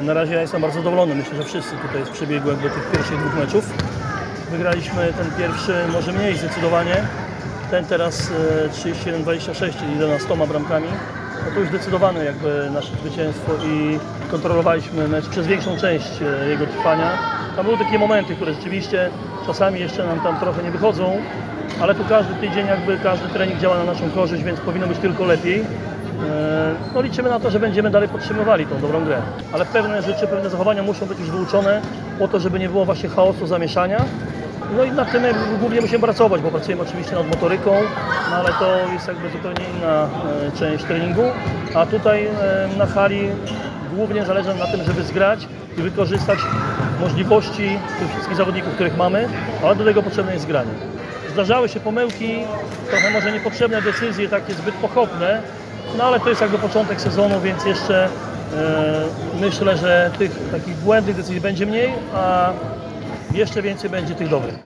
Na razie ja jestem bardzo zadowolony. Myślę, że wszyscy tutaj z przebiegu jakby tych pierwszych 2 meczów. Wygraliśmy ten pierwszy może mniej zdecydowanie. Ten teraz 31-26, czyli 11 bramkami. No to już zdecydowane jakby nasze zwycięstwo i kontrolowaliśmy mecz przez większą część jego trwania. Tam były takie momenty, które rzeczywiście czasami jeszcze nam tam trochę nie wychodzą, ale tu każdy tydzień jakby każdy trening działa na naszą korzyść, więc powinno być tylko lepiej. No liczymy na to, że będziemy dalej podtrzymywali tą dobrą grę. Ale pewne rzeczy, pewne zachowania muszą być już wyuczone po to, żeby nie było właśnie chaosu, zamieszania. No i nad tym głównie musimy pracować, bo pracujemy oczywiście nad motoryką, no ale to jest jakby zupełnie inna część treningu. A tutaj na hali głównie zależy nam na tym, żeby zgrać i wykorzystać możliwości tych wszystkich zawodników, których mamy, ale do tego potrzebne jest granie. Zdarzały się pomyłki, trochę może niepotrzebne decyzje, takie zbyt pochopne, no ale to jest jakby początek sezonu, więc jeszcze myślę, że tych takich błędnych decyzji będzie mniej, a jeszcze więcej będzie tych dobrych.